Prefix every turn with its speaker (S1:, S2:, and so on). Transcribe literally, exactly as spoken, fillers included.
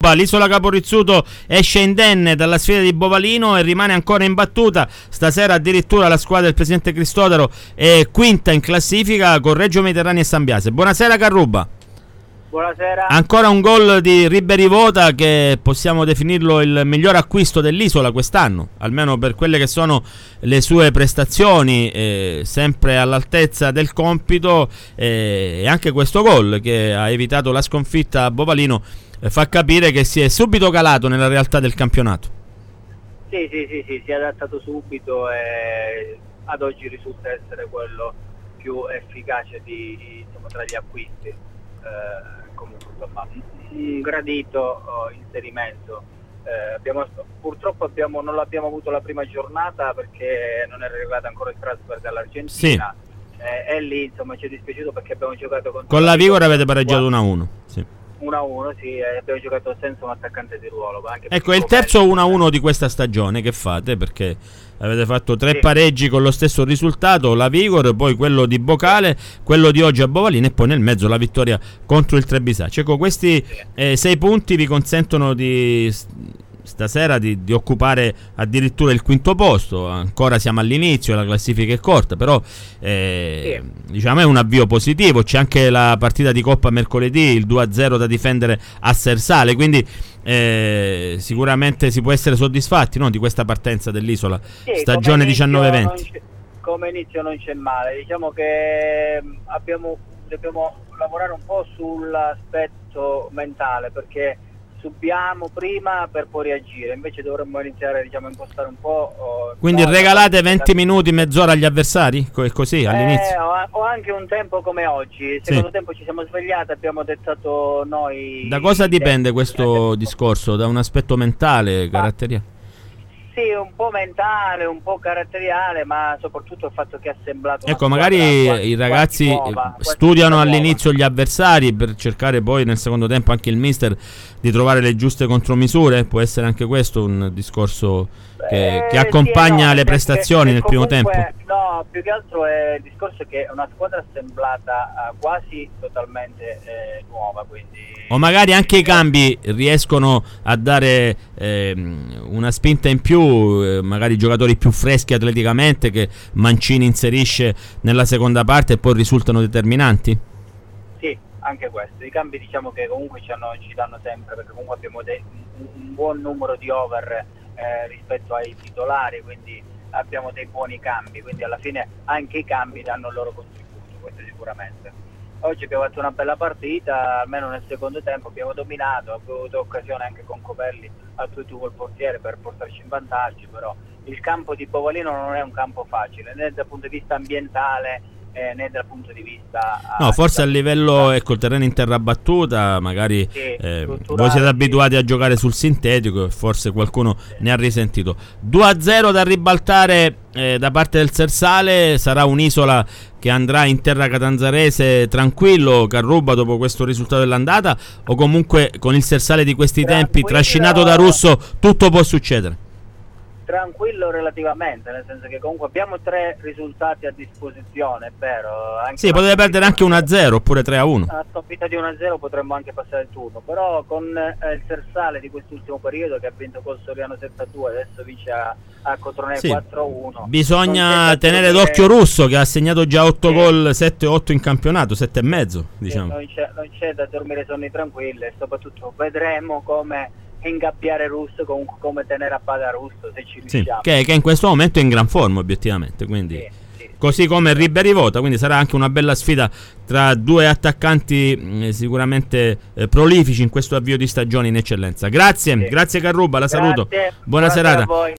S1: Carrubba. L'Isola Caporizzuto esce indenne dalla sfida di Bovalino e rimane ancora imbattuta. Stasera addirittura la squadra del presidente Cristodaro è quinta in classifica con Reggio Mediterraneo e San Biase. Buonasera Carrubba.
S2: Buonasera.
S1: Ancora un gol di Riberi Vota, che possiamo definirlo il miglior acquisto dell'Isola quest'anno, almeno per quelle che sono le sue prestazioni, eh, sempre all'altezza del compito, eh, e anche questo gol che ha evitato la sconfitta a Bovalino eh, fa capire che si è subito calato nella realtà del campionato.
S2: Sì, sì, sì, sì, si è adattato subito e ad oggi risulta essere quello più efficace di, insomma, tra gli acquisti. Eh, comunque insomma un gradito oh, inserimento. Eh, abbiamo, purtroppo abbiamo, non l'abbiamo avuto la prima giornata perché non è arrivato ancora il transfer dall'Argentina.
S1: Sì.
S2: Eh, e lì insomma ci è dispiaciuto perché abbiamo giocato con,
S1: con la Vigor avete pareggiato uno a uno. Sì.
S2: uno a uno, sì, e abbiamo giocato senza un attaccante di ruolo. Anche
S1: ecco, è il terzo uno a uno di questa stagione che fate, perché avete fatto tre sì. pareggi con lo stesso risultato, la Vigor, poi quello di Bocale, quello di oggi a Bovalino e poi nel mezzo la vittoria contro il Trebisaccio. Ecco, questi sì. eh, sei punti vi consentono di stasera di, di occupare addirittura il quinto posto. Ancora siamo all'inizio, la classifica è corta, però eh, sì. diciamo è un avvio positivo. C'è anche la partita di Coppa mercoledì, il due a zero da difendere a Sersale, quindi eh, sicuramente si può essere soddisfatti, no, di questa partenza dell'Isola,
S2: sì,
S1: stagione diciannove venti.
S2: Come inizio non c'è male, diciamo che abbiamo, dobbiamo lavorare un po' sull'aspetto mentale, perché subiamo prima per poi reagire, invece dovremmo iniziare, diciamo, a impostare un po'. Oh,
S1: quindi no, regalate venti minuti, mezz'ora agli avversari? È così all'inizio?
S2: Eh, o, o anche un tempo come oggi. Il secondo sì. tempo ci siamo svegliati, abbiamo dettato noi.
S1: Da cosa dipende questo discorso? Da un aspetto mentale, caratteriale?
S2: Sì, un po' mentale, un po' caratteriale, ma soprattutto il fatto che ha assemblato.
S1: Ecco, magari quasi, i ragazzi nuova, studiano all'inizio gli avversari per cercare poi nel secondo tempo anche il mister di trovare le giuste contromisure. Può essere anche questo un discorso che,
S2: eh,
S1: che accompagna
S2: sì, no,
S1: le prestazioni nel
S2: comunque,
S1: primo tempo.
S2: No, più che altro è il discorso che è una squadra assemblata uh, quasi totalmente eh, nuova, quindi.
S1: O magari anche i cambi riescono a dare eh, una spinta in più, eh, magari giocatori più freschi atleticamente che Mancini inserisce nella seconda parte e poi risultano determinanti?
S2: Sì, anche questo. I cambi diciamo che comunque ci, hanno, ci danno sempre, perché comunque abbiamo de- un buon numero di over eh, rispetto ai titolari, quindi abbiamo dei buoni cambi, quindi alla fine anche i cambi danno il loro contributo, questo sicuramente. Oggi abbiamo fatto una bella partita, almeno nel secondo tempo abbiamo dominato, abbiamo avuto occasione anche con Copelli al due due col portiere per portarci in vantaggio, però il campo di Bovalino non è un campo facile, né dal punto di vista ambientale eh, né dal punto di vista...
S1: No, forse a livello, ecco, il terreno in terra battuta, magari
S2: sì,
S1: eh, voi siete abituati a giocare sul sintetico e forse qualcuno sì. ne ha risentito. due a zero da ribaltare eh, da parte del Sersale, sarà un'Isola che andrà in terra catanzarese tranquillo, Carrubba, dopo questo risultato dell'andata, o comunque con il Sersale di questi tranquillo, tempi, trascinato da Russo, tutto può succedere?
S2: Tranquillo relativamente, nel senso che comunque abbiamo tre risultati a disposizione, è vero. Anche
S1: sì, potete perdere anche uno a zero oppure tre a uno.
S2: A sconfitta di uno a zero potremmo anche passare il turno, però con eh, il Sersale di quest'ultimo periodo che ha vinto col Soriano sette a due, adesso vince a, a Cotrone sì. quattro a uno.
S1: Bisogna tenere d'occhio Russo, che ha segnato già otto sì. gol, sette otto in campionato, sette e mezzo, diciamo.
S2: Sì, non, c'è, non c'è da dormire sonni tranquilli e soprattutto vedremo come ingabbiare Russo, comunque come tenere a bada Russo, se ci riusciamo.
S1: Sì, che, che in questo momento è in gran forma obiettivamente, quindi sì, sì, così sì, come sì. Riberi Vota, quindi sarà anche una bella sfida tra due attaccanti eh, sicuramente eh, prolifici in questo avvio di stagione in eccellenza. Grazie, sì. grazie Carrubba, la
S2: grazie.
S1: saluto. Buona
S2: Buonasera
S1: serata.
S2: A voi.